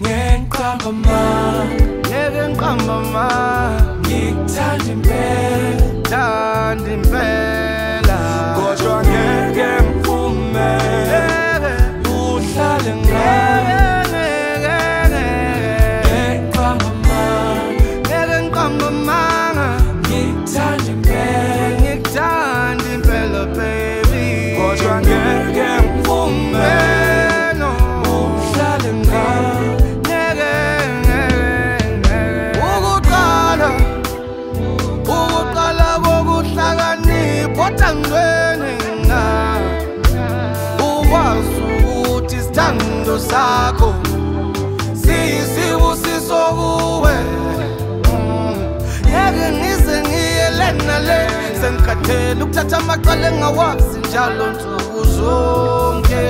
ngeke ngiqamba ngikuthanda impela kodwa ngeke ngivume uhlale ngeke ngiqamba ngikuthanda impela baby kodwa ngeke ngivume uhlale ngeke ukuqala kokuhlakanipha othangweni ukwazi ukuthi isithando sakho siyisibusiso kuwe ngeke ngize ngiyelena le sengikhathele ukuthatha amaqala engawazi njalo nsuku zonke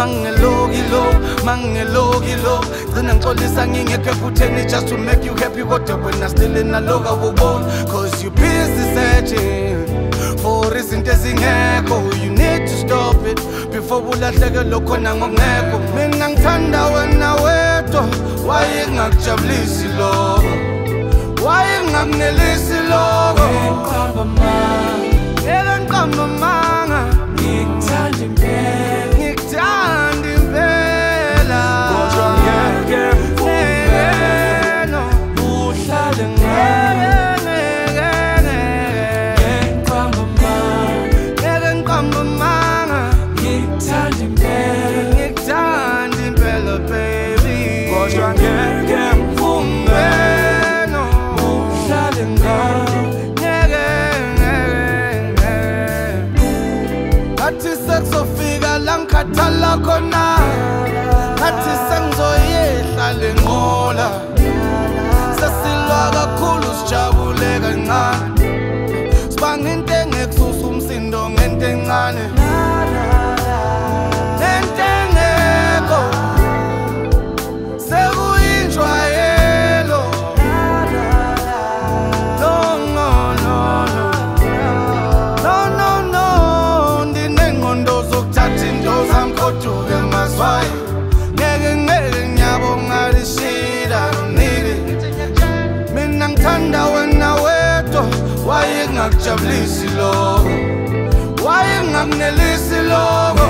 mangingelokilo gcina ngixolisa ngingekho ekutheni just to make you happy kodwa wena still inaloka kubona cause you busy searching for izinto ezingekho you need to stop it before ulahlekelwe khona ngokungekho mina ngithanda wena wedwa wayengakujabulisi lokho wayengakunelisi lokho ngeke ngiqamba amanga ngikuthanda impela kodwa ngeke ngivume uhlale ngeke ngiqamba amanga ngikuthanda impela baby kodwa ngeke ngivume uhlale ngeke ngathi sekuzofika la ngikhathala khona ngathi sengizoyehla le nqola sesilwa kakhulu sijabule kancane sibanga into engekususa umsindo ngento encane nento engekho sekuyinjwayelo ndinengqondo zokuthatha into zami kodwa mazwayi ngeke ngiyabonga lishila nike mina ngithanda wena wedwa wayengakujabulisi lokho wayengakunelisi lokho